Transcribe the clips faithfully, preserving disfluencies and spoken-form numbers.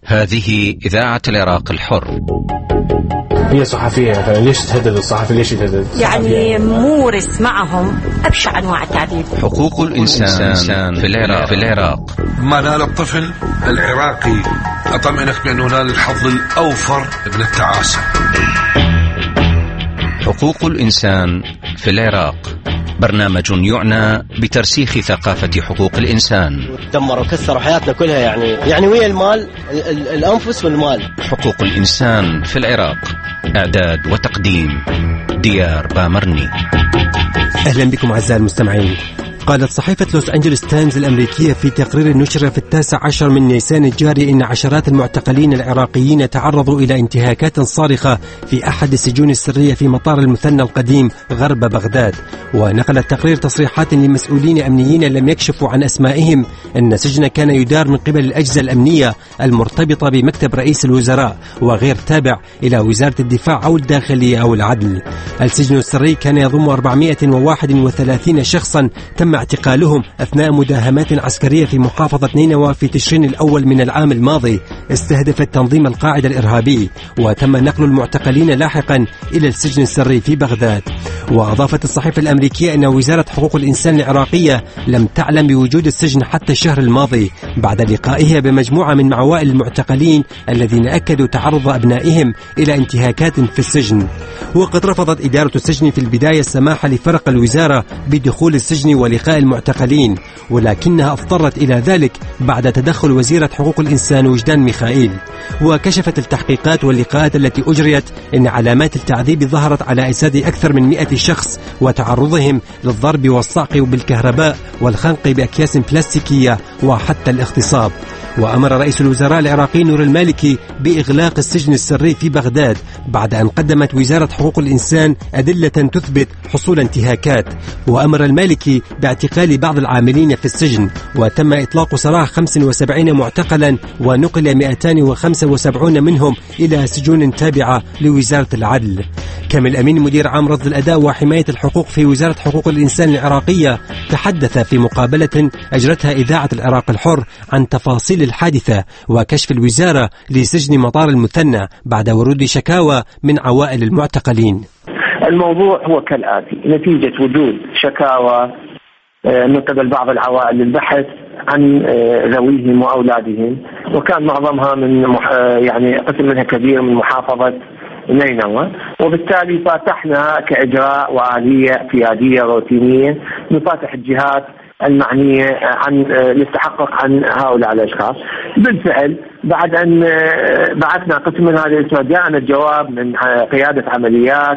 هذه إذاعة العراق الحر. هي صحفية مثلا، ليش تهدد الصحفي؟ ليش يتهدد؟ يعني مورس معهم أبشع أنواع التعذيب. حقوق الإنسان في العراق في العراق ما نال الطفل العراقي أطمئنك بأنه نال الحظ الأوفر من التعاسة. حقوق الإنسان في العراق برنامج يعنى بترسيخ ثقافة حقوق الإنسان. دمروا وكسروا حياتنا كلها، يعني يعني ويا المال ال الأنفس والمال. حقوق الإنسان في العراق، إعداد وتقديم ديار بامرني. أهلا بكم أعزائي المستمعين. قالت صحيفة لوس أنجلوس تايمز الأمريكية في تقرير نشر في التاسع عشر من نيسان الجاري إن عشرات المعتقلين العراقيين تعرضوا إلى انتهاكات صارخة في أحد السجون السرية في مطار المثنى القديم غرب بغداد. ونقل التقرير تصريحات لمسؤولين أمنيين لم يكشفوا عن أسمائهم أن السجن كان يدار من قبل الأجهزة الأمنية المرتبطة بمكتب رئيس الوزراء وغير تابع إلى وزارة الدفاع أو الداخلية أو العدل. السجن السري كان يضم أربعمائة وواحد وثلاثين شخصا تم اعتقالهم أثناء مداهمات عسكرية في محافظة نينوى في تشرين الأول من العام الماضي استهدفت تنظيم القاعدة الإرهابي، وتم نقل المعتقلين لاحقا إلى السجن السري في بغداد. وأضافت الصحيفة الأمريكية أن وزارة حقوق الإنسان العراقية لم تعلم بوجود السجن حتى الشهر الماضي بعد لقائها بمجموعة من عوائل المعتقلين الذين أكدوا تعرض أبنائهم إلى انتهاكات في السجن. وقد رفضت إدارة السجن في البداية السماح لفرق الوزارة بدخول السجن ولقاء المعتقلين، ولكنها اضطرت إلى ذلك بعد تدخل وزيرة حقوق الإنسان وجدان ميخائيل. وكشفت التحقيقات واللقاءات التي أجريت أن علامات التعذيب ظهرت على أجساد أكثر من مئة شخص وتعرضهم للضرب والصعق بالكهرباء والخنق بأكياس بلاستيكية وحتى الاغتصاب. وأمر رئيس الوزراء العراقي نور المالكي بإغلاق السجن السري في بغداد بعد أن قدمت وزارة حقوق الإنسان أدلة تثبت حصول انتهاكات. وأمر المالكي باعتقال بعض العاملين في السجن، وتم إطلاق سراح خمسة وسبعين معتقلا ونقل مئتين وخمسة وسبعين منهم إلى سجون تابعة لوزارة العدل. كامل أمين مدير عام رصد الأداء وحماية الحقوق في وزارة حقوق الإنسان العراقية تحدث في مقابلة أجرتها إذاعة العراق الحر عن تفاصيل الحادثة وكشف الوزارة لسجن مطار المثنى بعد ورود شكاوى من عوائل المعتقلين. الموضوع هو كالآتي: نتيجة وجود شكاوى من قبل بعض العوائل للبحث عن ذويهم وأولادهم، وكان معظمها من يعني قسم منها كبير من محافظة نينوى، وبالتالي فاتحنا كإجراء وآلية قيادية روتينية نفاتح الجهات المعنية عن للتحقق عن هؤلاء الأشخاص. بالفعل بعد أن بعثنا قسم من هذه الأسماء جاءنا الجواب من قيادة عمليات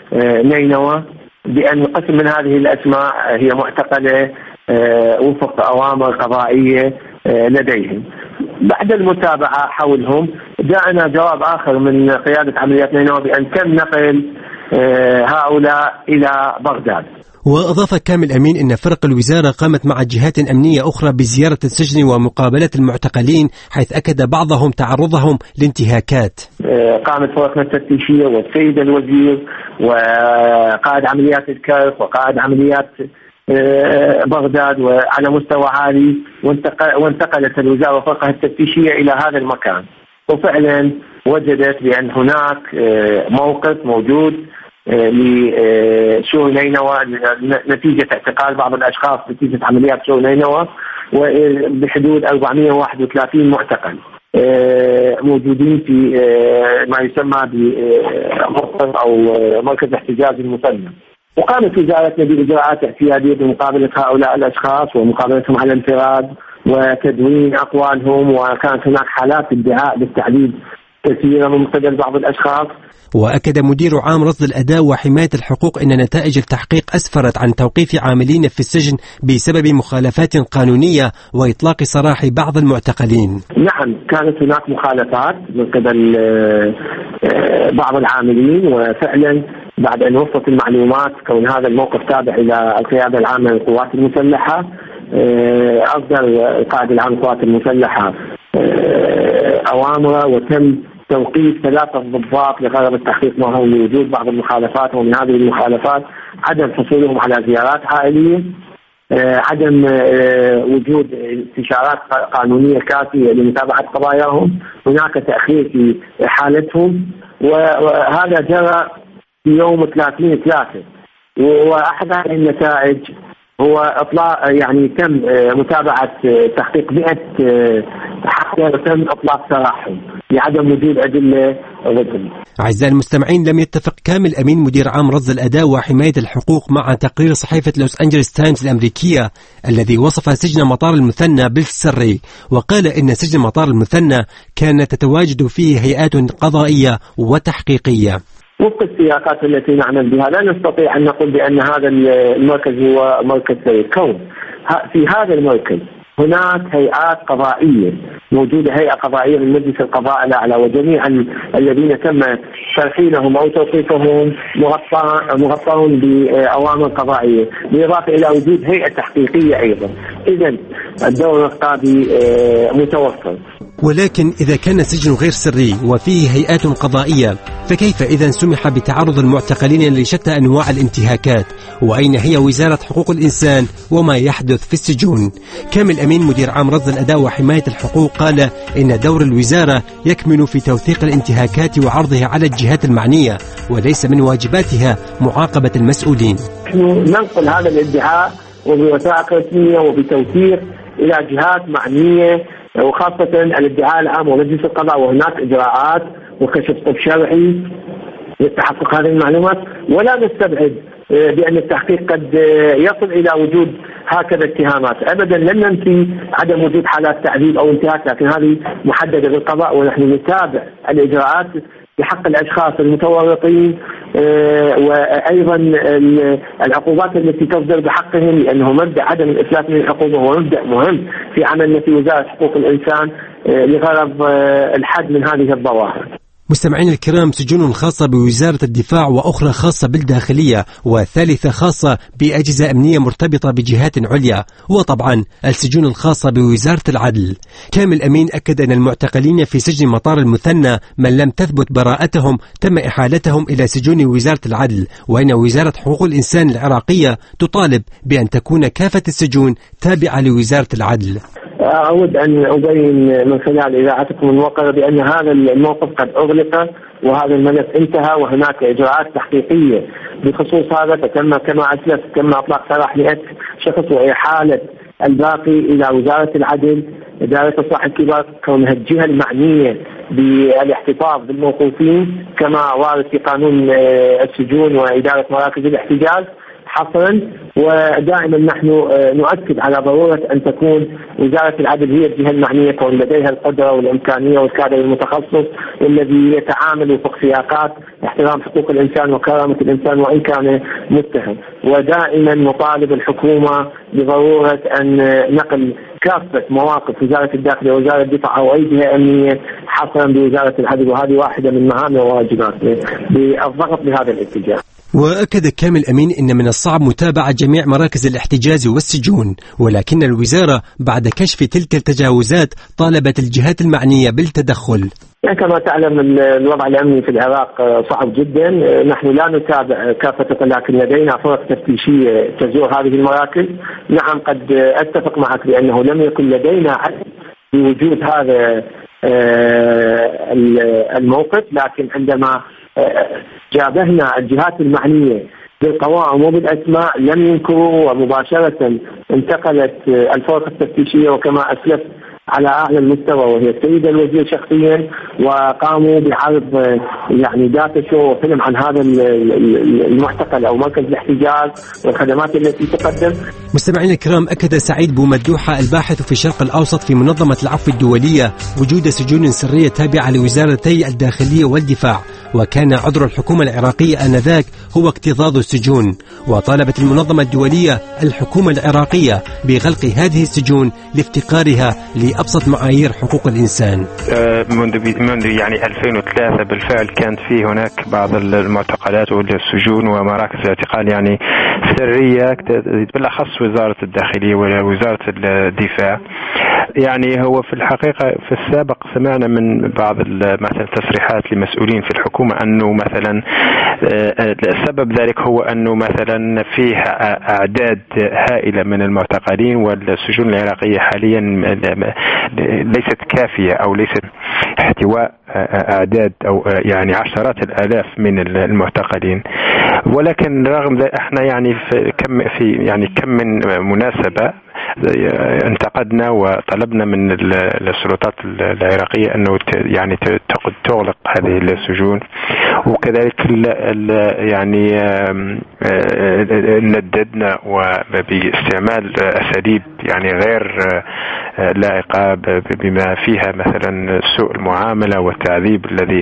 نينوى بأن قسم من هذه الأسماء هي معتقلة وفق أوامر قضائية لديهم. بعد المتابعة حولهم جاءنا جواب آخر من قيادة عمليات نينوى بأن تم نقل هؤلاء إلى بغداد. وأضاف كامل أمين أن فرق الوزارة قامت مع جهات أمنية أخرى بزيارة السجن ومقابلة المعتقلين، حيث أكد بعضهم تعرضهم لانتهاكات. قامت فرقنا التفتيشية والسيد الوزير وقائد عمليات الكرف وقائد عمليات بغداد وعلى مستوى عالي، وانتقلت الوزارة وفرقها التفتيشية إلى هذا المكان، وفعلا وجدت بأن هناك موقف موجود لسوء نينوى نتيجة اعتقال بعض الأشخاص نتيجة عمليات سوء نينوى، وبحدود أربعمائة وواحد وثلاثين معتقل موجودين في ما يسمى بموقف أو مركز احتجاز المثنى. وقامت وزارتنا بإجراءات اعتيادية بمقابلة هؤلاء الأشخاص ومقابلتهم على انفراد وتدوين أقوالهم، وكانت هناك حالات ادعاء بالتعذيب كثيرة من قبل بعض الأشخاص. وأكد مدير عام رصد الأداء وحماية الحقوق أن نتائج التحقيق أسفرت عن توقيف عاملين في السجن بسبب مخالفات قانونية وإطلاق سراح بعض المعتقلين. نعم، كانت هناك مخالفات من قبل بعض العاملين، وفعلا بعد أن وصلت المعلومات كون هذا الموقف تابع إلى القيادة العامة للقوات المسلحة، أصدر القائد العام للقوات المسلحة أوامر وتم توقيف ثلاثة ضباط لغرض التحقيق معه لوجود بعض المخالفات، ومن هذه المخالفات عدم حصولهم على زيارات عائلية عدم وجود استشارات قانونية كافية لمتابعة قضاياهم، هناك تأخير في حالتهم، وهذا جرى في يوم ثلاثين ثلاثة. وأحد هذه النتائج هو إطلاق يعني تم متابعة تحقيق مئة حتى وتم إطلاق سراحهم لعدم وجود أدلة ضدهم. أعزائي المستمعين، لم يتفق كامل أمين مدير عام رصد الأداء وحماية الحقوق مع تقرير صحيفة لوس أنجلوس تايمز الأمريكية الذي وصف سجن مطار المثنى بالسري، وقال إن سجن مطار المثنى كانت تتواجد فيه هيئات قضائية وتحقيقية. وفق السياقات التي نعمل بها لا نستطيع أن نقول بأن هذا المركز هو مركز سري، كون في هذا المركز هناك هيئات قضائية موجودة، هيئة قضائية من مجلس القضاء الأعلى، وجميع الذين تم ترحيلهم أو توقيفهم مغطون بأوامر قضائية، بالإضافة إلى وجود هيئة تحقيقية أيضا. إذن الدور الرقابي متوفر. ولكن إذا كان السجن غير سري وفيه هيئات قضائية، فكيف إذا سمح بتعرض المعتقلين لشتى أنواع الانتهاكات؟ وأين هي وزارة حقوق الإنسان وما يحدث في السجون؟ كامل أمين مدير عام رصد الأداء وحماية الحقوق قال إن دور الوزارة يكمن في توثيق الانتهاكات وعرضها على الجهات المعنية، وليس من واجباتها معاقبة المسؤولين. ننقل هذا الادعاء وبوثائق رسمية وبتوثيق إلى جهات معنية، وخاصة الادعاء العام ومجلس القضاء، وهناك إجراءات وكشف طب شرعي لتحقق هذه المعلومات، ولا نستبعد بأن التحقيق قد يصل إلى وجود هكذا اتهامات. أبدا لن ننفي عدم وجود حالات تعذيب أو انتهاك، لكن هذه محددة بالقضاء، ونحن نتابع الإجراءات بحق الأشخاص المتورطين وأيضا العقوبات التي تصدر بحقهم، لأنه مبدأ عدم الإفلات من العقوبة هو مبدأ مهم في عملنا في وزارة حقوق الإنسان لغرض الحد من هذه الظواهر. مستمعين الكرام، سجون خاصة بوزارة الدفاع وأخرى خاصة بالداخلية وثالثة خاصة بأجهزة أمنية مرتبطة بجهات عليا، وطبعا السجون الخاصة بوزارة العدل. كامل أمين أكد أن المعتقلين في سجن مطار المثنى من لم تثبت براءتهم تم إحالتهم إلى سجون وزارة العدل، وإن وزارة حقوق الإنسان العراقية تطالب بأن تكون كافة السجون تابعة لوزارة العدل. أود أن أبين من خلال إذاعتكم الموقرة بأن هذا الموقف قد أغلق وهذا الملف انتهى، وهناك إجراءات تحقيقية بخصوص هذا، فتم كما أسلف تم إطلاق سراح مئة شخص وإحالة الباقي إلى وزارة العدل. إدارة الإصلاح الكبار كونها الجهة المعنية بالاحتفاظ بالموقوفين كما وارد في قانون السجون وإدارة مراكز الاحتجاز حصرا، ودائما نحن نؤكد على ضرورة أن تكون وزارة العدل هي الجهة المعنية، كون لديها القدرة والإمكانية والكادر المتخصص والذي يتعامل وفق سياقات احترام حقوق الإنسان وكرامة الإنسان وإن كان متهم. ودائما نطالب الحكومة بضرورة أن نقل كافة مواقف وزارة الداخلية ووزارة الدفاع أو أي جهة أمنية حصرا بوزارة العدل، وهذه واحدة من مهام وواجباتنا بالضغط بهذا الاتجاه. وأكد كامل أمين إن من الصعب متابعة جميع مراكز الاحتجاز والسجون، ولكن الوزارة بعد كشف تلك التجاوزات طالبت الجهات المعنية بالتدخل. يعني كما تعلم الوضع الأمني في العراق صعب جدا، نحن لا نتابع كافة، لكن لدينا فرق تفتيشية تزور هذه المراكز. نعم قد أتفق معك بأنه لم يكن لدينا عدل بوجود هذا الموقف، لكن عندما جابهنا الجهات المعنية بالقوائم وبالأسماء لم ينكروا، ومباشرة انتقلت الفرق التفتيشية وكما أسلفت على أعلى المستوى وهي السيد الوزير شخصيا، وقاموا بعرض يعني داتا شو وفيلم عن هذا المعتقل أو مركز الاحتجاز والخدمات التي تقدم. مستمعينا الكرام، أكد سعيد بومدوحة الباحث في الشرق الأوسط في منظمة العفو الدولية وجود سجون سرية تابعة لوزارتي الداخلية والدفاع، وكان عذر الحكومة العراقية آنذاك هو اكتظاظ السجون، وطالبت المنظمة الدولية الحكومة العراقية بغلق هذه السجون لافتقارها لأبسط معايير حقوق الإنسان. منذ منذ يعني ألفين وثلاثة بالفعل كانت في هناك بعض المعتقلات والسجون ومراكز الاعتقال يعني سرية، بالأخص وزارة الداخلية ووزارة الدفاع. يعني هو في الحقيقة في السابق سمعنا من بعض مثلا تصريحات لمسؤولين في الحكومة أنه مثلا سبب ذلك هو أنه مثلا فيها أعداد هائلة من المعتقلين، والسجون العراقية حاليا ليست كافية أو ليست احتواء أعداد أو يعني عشرات الآلاف من المعتقلين. ولكن رغم ذلك احنا يعني في كم في يعني كم من مناسبة انتقدنا وطلبنا من السلطات العراقية أنه يعني تغلق هذه السجون، وكذلك يعني نددنا وباستعمال أساليب يعني غير لائقة بما فيها مثلا سوء المعاملة والتعذيب الذي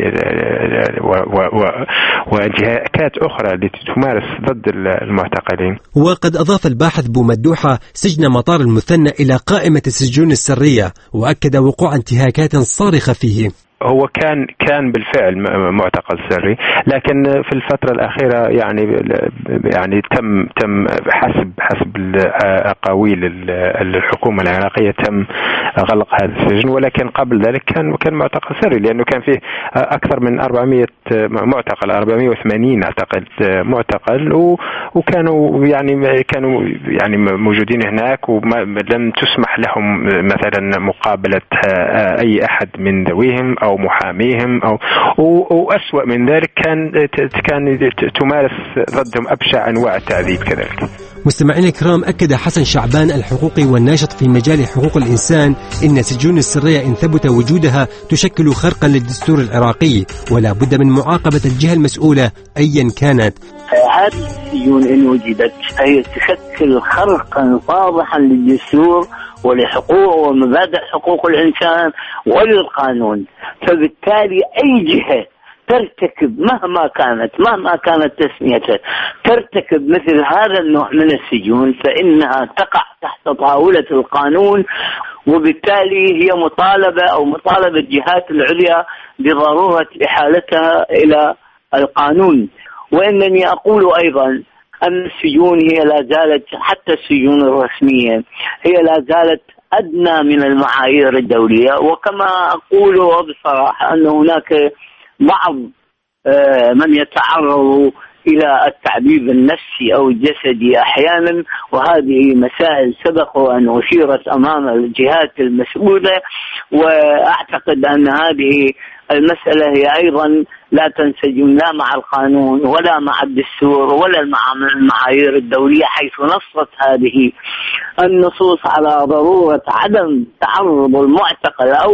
وانتهاكات أخرى التي تمارس ضد المعتقلين. وقد أضاف الباحث بومدوحة سجن مطار المثنى إلى قائمة السجون السرية، وأكد وقوع انتهاكات صارخة فيه. هو كان كان بالفعل معتقل سري، لكن في الفترة الأخيرة يعني يعني تم تم حسب حسب أقاويل الحكومة العراقية تم غلق هذا السجن، ولكن قبل ذلك كان كان معتقل سري، لأنه كان فيه أكثر من أربعمائة معتقل، أربعمائة وثمانين أعتقد معتقل، وكانوا يعني كانوا يعني موجودين هناك، ولم تسمح لهم مثلا مقابلة أي أحد من ذويهم أو محاميهم أو وأسوأ من ذلك كان كان تمارس ضدهم أبشع أنواع التعذيب كذلك. مستمعينا الكرام، أكد حسن شعبان الحقوقي والناشط في مجال حقوق الإنسان إن السجون السرية إن ثبت وجودها تشكل خرقا للدستور العراقي، ولا بد من معاقبة الجهة المسؤولة أيا كانت. هذه السجون إن وجدت هي تشكل خرقا واضحا للدستور ولحقوق ومبادئ حقوق الإنسان وللقانون، فبالتالي أي جهة ترتكب مهما كانت مهما كانت تسميتها ترتكب مثل هذا النوع من السجون فإنها تقع تحت طاولة القانون، وبالتالي هي مطالبة أو مطالبة الجهات العليا بضرورة إحالتها إلى القانون. وإنني أقول أيضا أن السجون هي لا زالت حتى السجون الرسمية هي لا زالت أدنى من المعايير الدولية، وكما أقول بصراحة أن هناك بعض من يتعرض إلى التعذيب النفسي أو الجسدي أحيانا، وهذه مسائل سبق وأن أشيرت أمام الجهات المسؤولة، وأعتقد أن هذه المسألة هي أيضا لا تنسجم لا مع القانون ولا مع الدستور ولا مع المعايير الدولية، حيث نصت هذه النصوص على ضرورة عدم تعرض المعتقل أو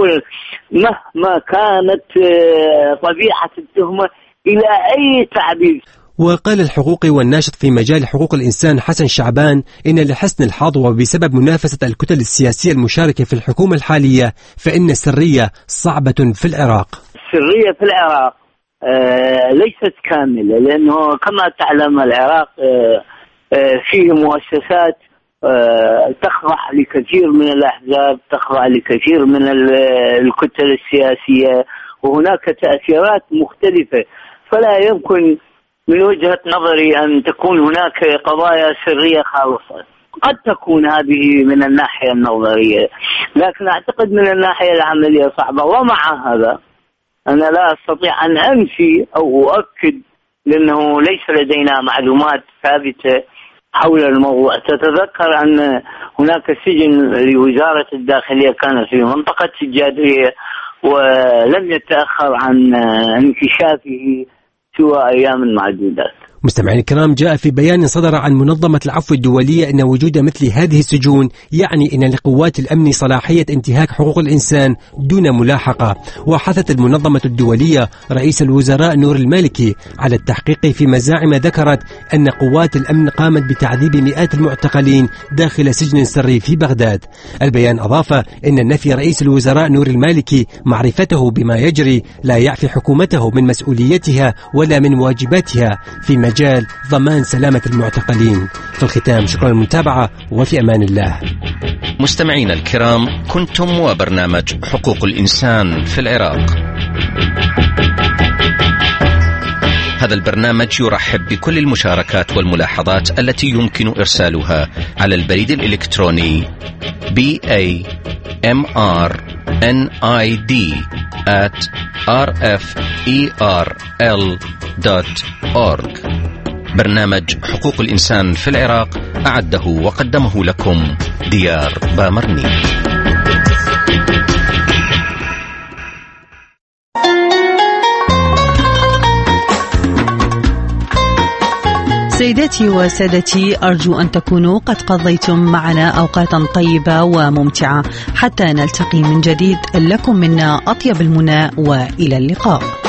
مهما كانت طبيعة التهمة إلى أي تعذيب. وقال الحقوقي والناشط في مجال حقوق الإنسان حسن شعبان إن لحسن الحظ وبسبب منافسة الكتل السياسية المشاركة في الحكومة الحالية فإن السرية صعبة في العراق. السرية في العراق آه ليست كاملة، لأنه كما تعلم العراق آه آه فيه مؤسسات آه تخضع لكثير من الأحزاب، تخضع لكثير من الكتل السياسية، وهناك تأثيرات مختلفة، فلا يمكن من وجهة نظري أن تكون هناك قضايا سرية خالصة. قد تكون هذه من الناحية النظرية، لكن أعتقد من الناحية العملية صعبة. ومع هذا أنا لا أستطيع أن أنفي أو أؤكد، لأنه ليس لدينا معلومات ثابتة حول الموضوع. تتذكر أن هناك سجن لوزارة الداخلية كان في منطقة الجادرية ولم يتأخر عن انكشافه سوى أيام معدودات. مستمعين الكرام، جاء في بيان صدر عن منظمة العفو الدولية أن وجود مثل هذه السجون يعني أن لقوات الأمن صلاحية انتهاك حقوق الإنسان دون ملاحقة. وحثت المنظمة الدولية رئيس الوزراء نور المالكي على التحقيق في مزاعم ذكرت أن قوات الأمن قامت بتعذيب مئات المعتقلين داخل سجن سري في بغداد. البيان أضاف أن نفي رئيس الوزراء نور المالكي معرفته بما يجري لا يعفي حكومته من مسؤوليتها ولا من واجباتها في مجال ضمان سلامة المعتقلين. في الختام شكرا للمتابعة وفي أمان الله. مستمعينا الكرام، كنتم وبرنامج حقوق الإنسان في العراق. هذا البرنامج يرحب بكل المشاركات والملاحظات التي يمكن إرسالها على البريد الإلكتروني بي إيه إم آر إن آي دي آت آر إف إي آر إل دوت أورج. برنامج حقوق الإنسان في العراق أعده وقدمه لكم ديار بامرني. سيداتي وسادتي، أرجو أن تكونوا قد قضيتم معنا أوقاتا طيبة وممتعة. حتى نلتقي من جديد، لكم منا أطيب المنى وإلى اللقاء.